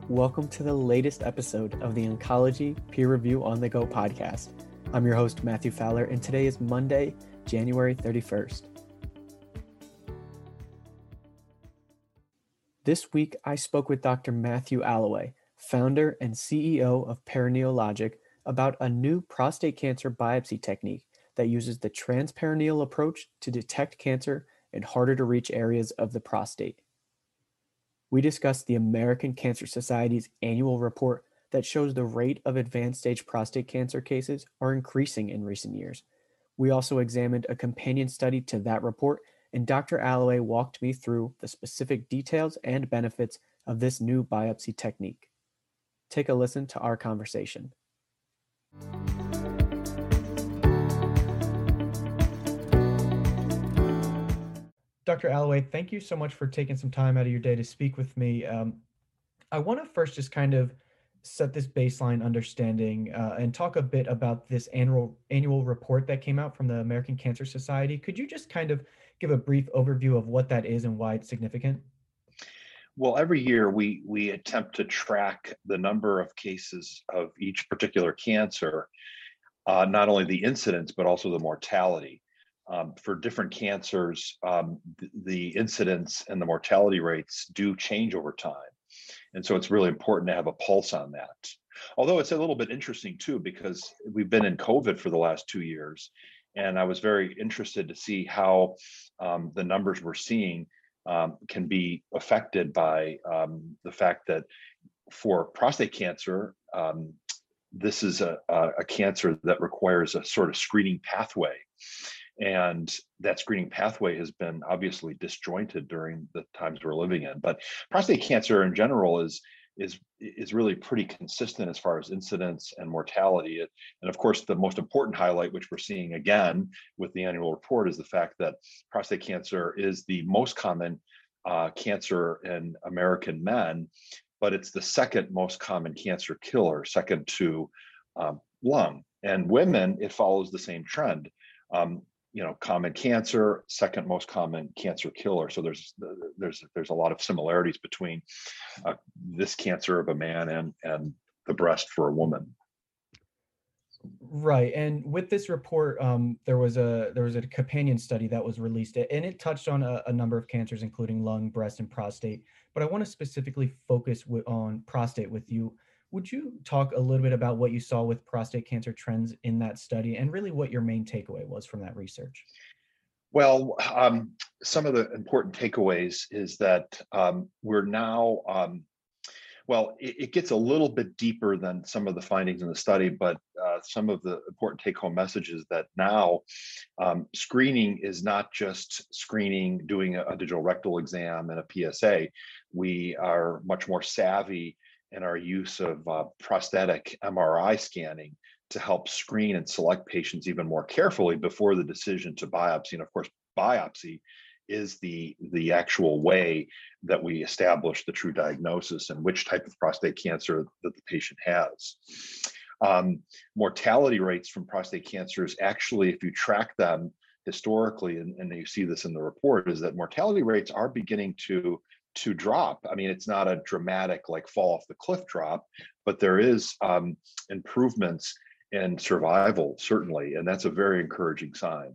Welcome to the latest episode of the Oncology Peer Review on the Go podcast. I'm your host, Matthew Fowler, and today is Monday, January 31st. This week, I spoke with Dr. Matthew Allaway, founder and CEO of Perineologic, about a new prostate cancer biopsy technique that uses the transperineal approach to detect cancer in harder-to-reach areas of the prostate. We discussed the American Cancer Society's annual report that shows the rate of advanced stage prostate cancer cases are increasing in recent years. We also examined a companion study to that report, and Dr. Allaway walked me through the specific details and benefits of this new biopsy technique. Take a listen to our conversation. Dr. Allaway, thank you so much for taking some time out of your day to speak with me. I want to first just kind of set this baseline understanding and talk a bit about this annual report that came out from the American Cancer Society. Could you just kind of give a brief overview of what that is and why it's significant? Well, every year we attempt to track the number of cases of each particular cancer, not only the incidence, but also the mortality. For different cancers, the incidence and the mortality rates do change over time. And so it's really important to have a pulse on that. Although it's a little bit interesting too, because we've been in COVID for the last 2 years, and I was very interested to see how the numbers we're seeing can be affected by the fact that for prostate cancer, this is a cancer that requires a sort of screening pathway. And that screening pathway has been obviously disjointed during the times we're living in. But prostate cancer in general is really pretty consistent as far as incidence and mortality. And of course, the most important highlight, which we're seeing again with the annual report, is the fact that prostate cancer is the most common cancer in American men, but it's the second most common cancer killer, second to lung. And women, it follows the same trend. Common cancer, second most common cancer killer. So there's a lot of similarities between this cancer of a man and the breast for a woman. Right, and with this report, there was a companion study that was released, and it touched on a number of cancers, including lung, breast, and prostate. But I want to specifically focus on prostate with you. Would you talk a little bit about what you saw with prostate cancer trends in that study and really what your main takeaway was from that research? Well, some of the important takeaways is that we're now, it gets a little bit deeper than some of the findings in the study, but some of the important take-home messages that now screening is not just screening, doing a digital rectal exam and a PSA. We are much more savvy in our use of prosthetic MRI scanning to help screen and select patients even more carefully before the decision to biopsy. And of course, biopsy is the actual way that we establish the true diagnosis and which type of prostate cancer that the patient has. Mortality rates from prostate cancers, actually, if you track them historically, and you see this in the report, is that mortality rates are beginning to drop. I mean, it's not a dramatic like fall off the cliff drop, but there is improvements in survival, certainly, and that's a very encouraging sign.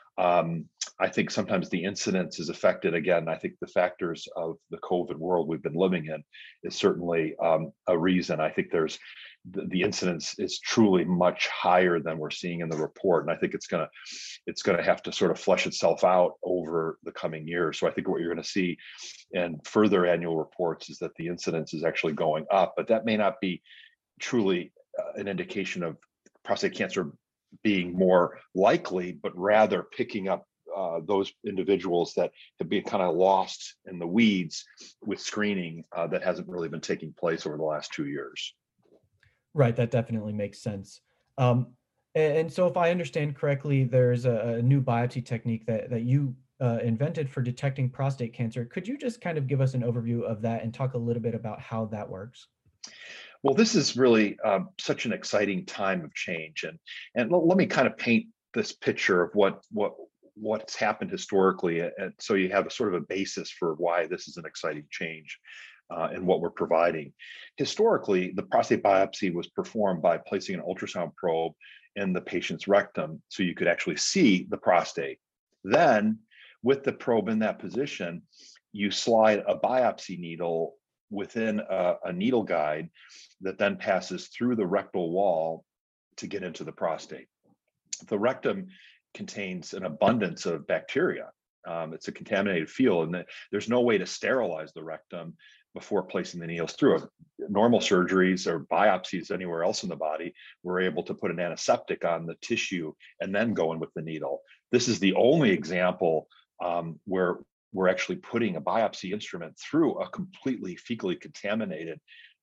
I think sometimes the incidence is affected. Again, I think the factors of the COVID world we've been living in is certainly a reason. I think there's the incidence is truly much higher than we're seeing in the report, and I think it's gonna have to sort of flesh itself out over the coming years. So I think what you're going to see in further annual reports is that the incidence is actually going up, but that may not be truly an indication of prostate cancer being more likely, but rather picking up those individuals that have been kind of lost in the weeds with screening that hasn't really been taking place over the last 2 years. Right, that definitely makes sense. And so if I understand correctly, there's a new biopsy technique that you invented for detecting prostate cancer. Could you just kind of give us an overview of that and talk a little bit about how that works? Well, this is really such an exciting time of change, and let me kind of paint this picture of what's happened historically, and so you have a sort of a basis for why this is an exciting change. in what we're providing. Historically, the prostate biopsy was performed by placing an ultrasound probe in the patient's rectum so you could actually see the prostate. Then, with the probe in that position, you slide a biopsy needle within a needle guide that then passes through the rectal wall to get into the prostate. The rectum contains an abundance of bacteria. It's a contaminated field, and there's no way to sterilize the rectum before placing the needles through it. Normal surgeries or biopsies anywhere else in the body, we're able to put an antiseptic on the tissue and then go in with the needle. This is the only example where we're actually putting a biopsy instrument through a completely fecally contaminated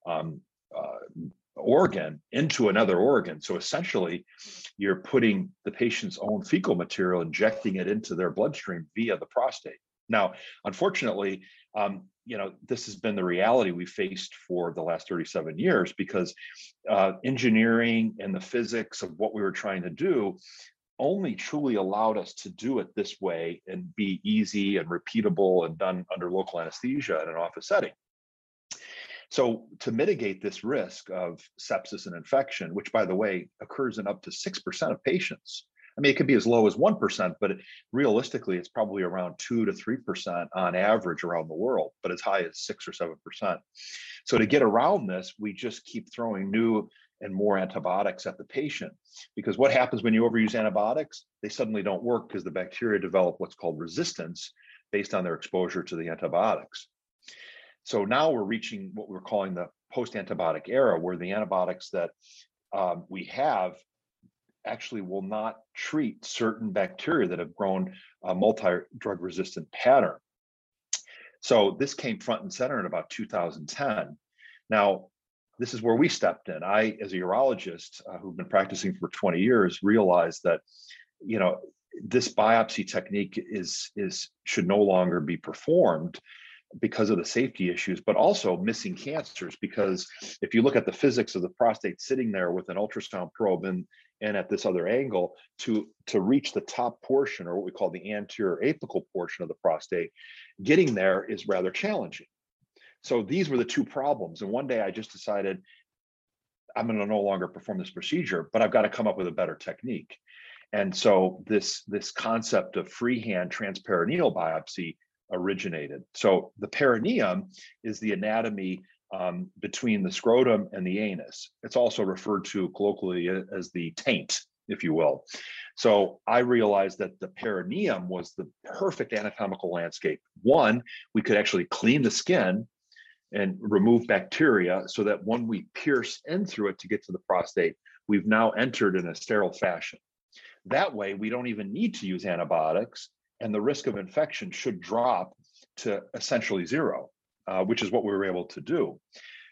organ into another organ. So essentially, you're putting the patient's own fecal material, injecting it into their bloodstream via the prostate. Now, unfortunately, this has been the reality we faced for the last 37 years because engineering and the physics of what we were trying to do only truly allowed us to do it this way and be easy and repeatable and done under local anesthesia in an office setting. So to mitigate this risk of sepsis and infection, which by the way, occurs in up to 6% of patients. I mean, it could be as low as 1%, but realistically, it's probably around 2 to 3% on average around the world, but as high as 6 or 7%. So to get around this, we just keep throwing new and more antibiotics at the patient. Because what happens when you overuse antibiotics? They suddenly don't work because the bacteria develop what's called resistance based on their exposure to the antibiotics. So now we're reaching what we're calling the post-antibiotic era, where the antibiotics that we have actually will not treat certain bacteria that have grown a multi-drug resistant pattern. So this came front and center in about 2010. Now, this is where we stepped in. I, as a urologist who've been practicing for 20 years, realized that, this biopsy technique should no longer be performed because of the safety issues, but also missing cancers. Because if you look at the physics of the prostate sitting there with an ultrasound probe and at this other angle to reach the top portion, or what we call the anterior apical portion of the prostate, getting there is rather challenging. So these were the two problems. And one day I just decided I'm going to no longer perform this procedure, but I've got to come up with a better technique. And so this concept of freehand transperineal biopsy originated. So the perineum is the anatomy between the scrotum and the anus. It's also referred to colloquially as the taint, if you will. So I realized that the perineum was the perfect anatomical landscape. One, we could actually clean the skin and remove bacteria so that when we pierce in through it to get to the prostate, we've now entered in a sterile fashion. That way, we don't even need to use antibiotics, and the risk of infection should drop to essentially zero, which is what we were able to do.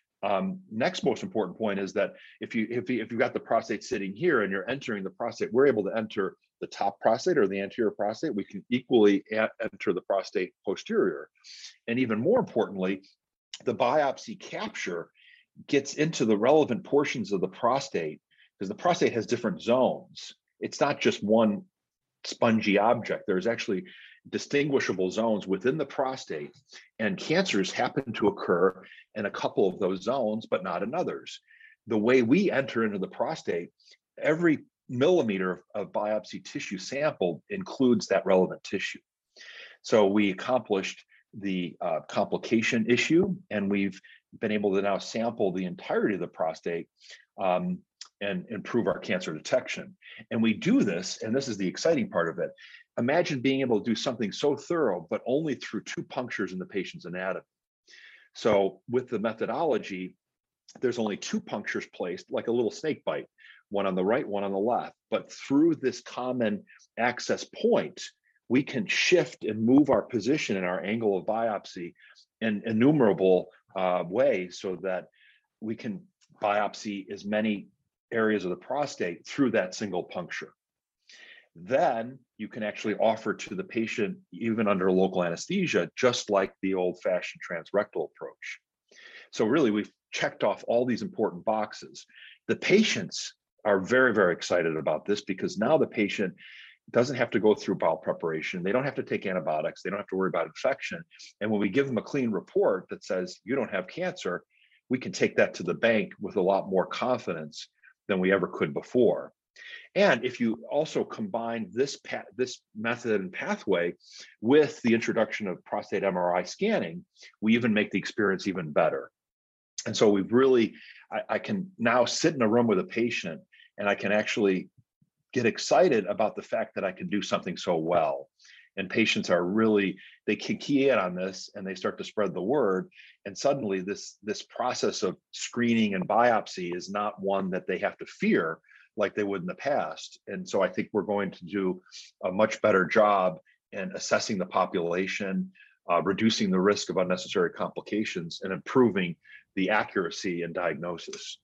Next most important point is that if you've got the prostate sitting here and you're entering the prostate, we're able to enter the top prostate or the anterior prostate. We can equally enter the prostate posterior. And even more importantly, the biopsy capture gets into the relevant portions of the prostate, because the prostate has different zones. It's not just one spongy object. There's actually distinguishable zones within the prostate, and cancers happen to occur in a couple of those zones, but not in others. The way we enter into the prostate, every millimeter of biopsy tissue sampled includes that relevant tissue. So we accomplished the complication issue, and we've been able to now sample the entirety of the prostate and improve our cancer detection. And we do this, and this is the exciting part of it. Imagine being able to do something so thorough, but only through 2 punctures in the patient's anatomy. So with the methodology, there's only 2 punctures placed, like a little snake bite, one on the right, one on the left. But through this common access point, we can shift and move our position and our angle of biopsy in innumerable ways so that we can biopsy as many areas of the prostate through that single puncture. Then you can actually offer to the patient, even under local anesthesia, just like the old-fashioned transrectal approach. So really, we've checked off all these important boxes. The patients are very, very excited about this, because now the patient doesn't have to go through bowel preparation. They don't have to take antibiotics. They don't have to worry about infection. And when we give them a clean report that says you don't have cancer, we can take that to the bank with a lot more confidence than we ever could before. And if you also combine this method and pathway with the introduction of prostate MRI scanning, we even make the experience even better. And so we've really, I can now sit in a room with a patient and I can actually get excited about the fact that I can do something so well. And patients are really, they can key in on this and they start to spread the word. And suddenly this process of screening and biopsy is not one that they have to fear like they would in the past. And so I think we're going to do a much better job in assessing the population, reducing the risk of unnecessary complications, and improving the accuracy in diagnosis.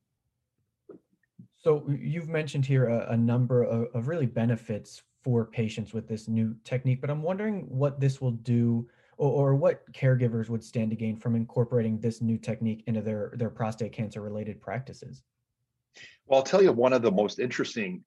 So you've mentioned here a number of really benefits for patients with this new technique, but I'm wondering what this will do or what caregivers would stand to gain from incorporating this new technique into their prostate cancer related practices. Well, I'll tell you one of the most interesting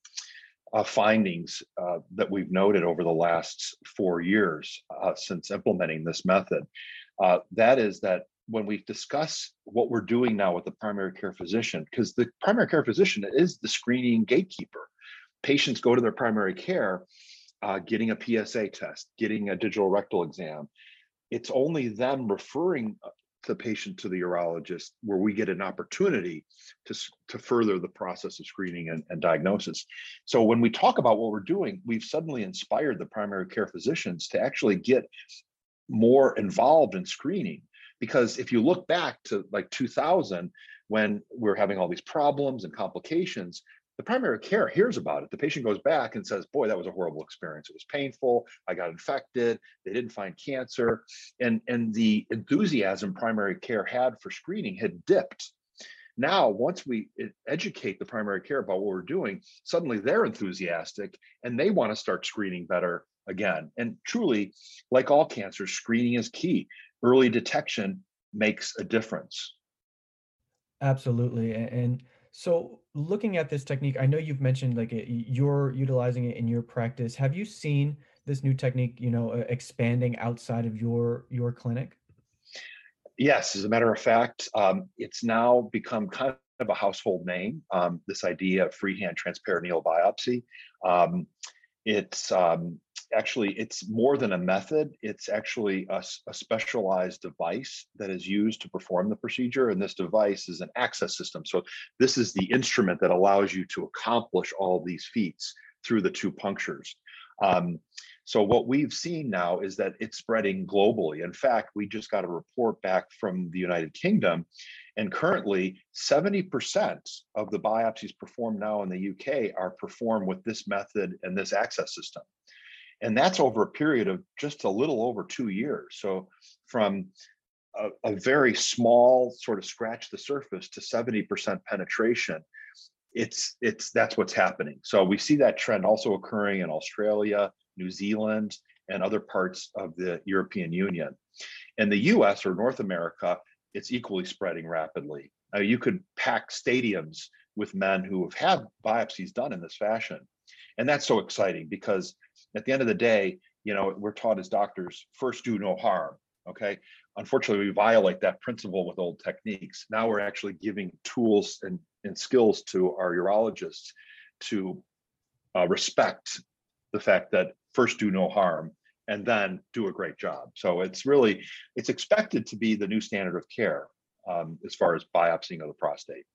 findings that we've noted over the last 4 years since implementing this method. That is that when we discuss what we're doing now with the primary care physician, because the primary care physician is the screening gatekeeper. Patients go to their primary care, getting a PSA test, getting a digital rectal exam. It's only them referring the patient to the urologist where we get an opportunity to further the process of screening and diagnosis. So when we talk about what we're doing, we've suddenly inspired the primary care physicians to actually get more involved in screening. Because if you look back to like 2000, when we're having all these problems and complications, the primary care hears about it. The patient goes back and says, boy, that was a horrible experience. It was painful. I got infected. They didn't find cancer. And the enthusiasm primary care had for screening had dipped. Now, once we educate the primary care about what we're doing, suddenly they're enthusiastic and they want to start screening better again. And truly, like all cancers, screening is key. Early detection makes a difference. Absolutely. And so looking at this technique, I know you've mentioned like you're utilizing it in your practice. Have you seen this new technique, expanding outside of your clinic? Yes, as a matter of fact, it's now become kind of a household name. This idea of freehand transperineal biopsy. It's actually it's more than a method. It's actually a specialized device that is used to perform the procedure, and this device is an access system. So this is the instrument that allows you to accomplish all these feats through the two punctures. Um, so what we've seen now is that it's spreading globally. In fact, we just got a report back from the United Kingdom, and currently 70% of the biopsies performed now in the UK are performed with this method and this access system. And that's over a period of just a little over 2 years. So from a very small sort of scratch the surface to 70% penetration, that's what's happening. So we see that trend also occurring in Australia, New Zealand, and other parts of the European Union. In the US or North America, it's equally spreading rapidly. You could pack stadiums with men who have had biopsies done in this fashion. And that's so exciting because at the end of the day, we're taught as doctors, first do no harm. Okay. Unfortunately, we violate that principle with old techniques. Now we're actually giving tools and skills to our urologists to respect the fact that first do no harm and then do a great job. So it's expected to be the new standard of care as far as biopsying of the prostate.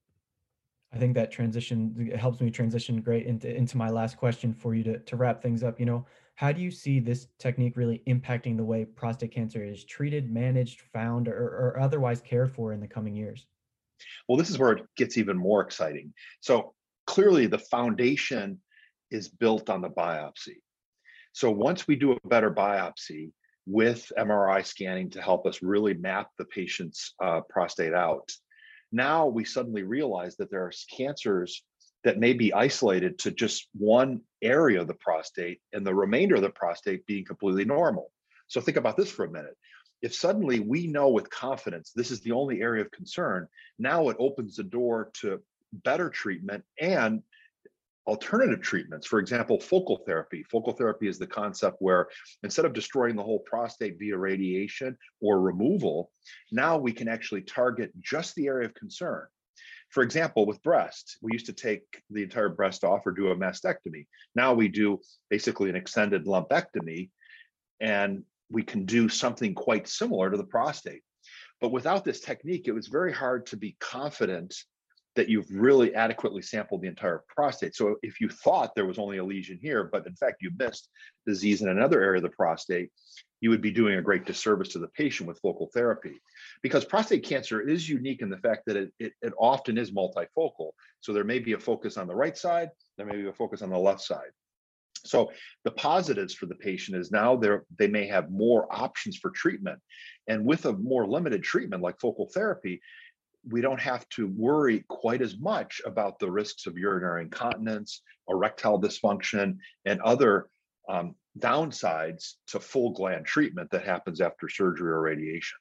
I think that transition helps me transition great into my last question for you to wrap things up. How do you see this technique really impacting the way prostate cancer is treated, managed, found, or otherwise cared for in the coming years? Well, this is where it gets even more exciting. So clearly the foundation is built on the biopsy. So once we do a better biopsy with MRI scanning to help us really map the patient's prostate out, now we suddenly realize that there are cancers that may be isolated to just one area of the prostate and the remainder of the prostate being completely normal. So think about this for a minute. If suddenly we know with confidence this is the only area of concern, now it opens the door to better treatment and alternative treatments. For example, focal therapy. Focal therapy is the concept where instead of destroying the whole prostate via radiation or removal, now we can actually target just the area of concern. For example, with breast, we used to take the entire breast off or do a mastectomy. Now we do basically an extended lumpectomy, and we can do something quite similar to the prostate. But without this technique, it was very hard to be confident that you've really adequately sampled the entire prostate. So if you thought there was only a lesion here, but in fact you missed disease in another area of the prostate, you would be doing a great disservice to the patient with focal therapy. Because prostate cancer is unique in the fact that it often is multifocal. So there may be a focus on the right side, there may be a focus on the left side. So the positives for the patient is now they may have more options for treatment. And with a more limited treatment like focal therapy, we don't have to worry quite as much about the risks of urinary incontinence, erectile dysfunction, and other downsides to full gland treatment that happens after surgery or radiation.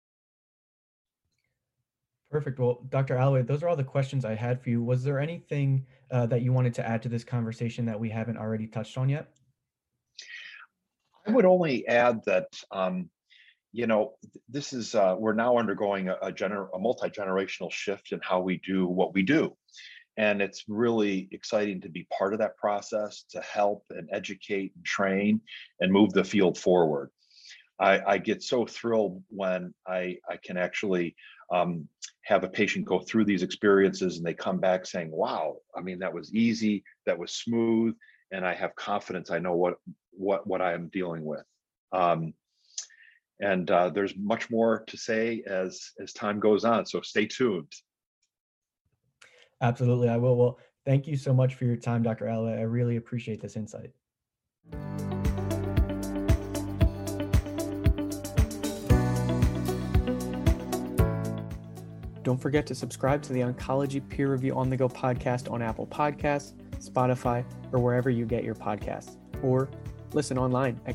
Perfect. Well, Dr. Allaway, those are all the questions I had for you. Was there anything that you wanted to add to this conversation that we haven't already touched on yet? I would only add that this is we're now undergoing a multi-generational shift in how we do what we do. And it's really exciting to be part of that process, to help and educate and train and move the field forward. I get so thrilled when I can actually have a patient go through these experiences and they come back saying, wow, I mean, that was easy, that was smooth, and I have confidence I know what I am dealing with. And there's much more to say as time goes on, so stay tuned. Absolutely, I will. Well, thank you so much for your time, Dr. Allaway. I really appreciate this insight. Don't forget to subscribe to the Oncology Peer Review on the Go podcast on Apple Podcasts, Spotify, or wherever you get your podcasts. Or listen online at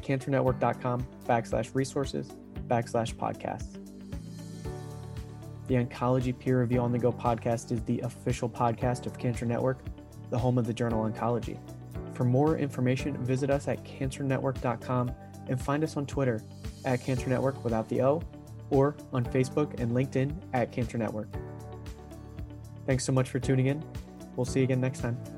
cancernetwork.com/resources/podcasts. The Oncology Peer Review on the Go podcast is the official podcast of Cancer Network, the home of the journal Oncology. For more information, visit us at cancernetwork.com and find us on Twitter at Cancer Network without the O, or on Facebook and LinkedIn at Cancer Network. Thanks so much for tuning in. We'll see you again next time.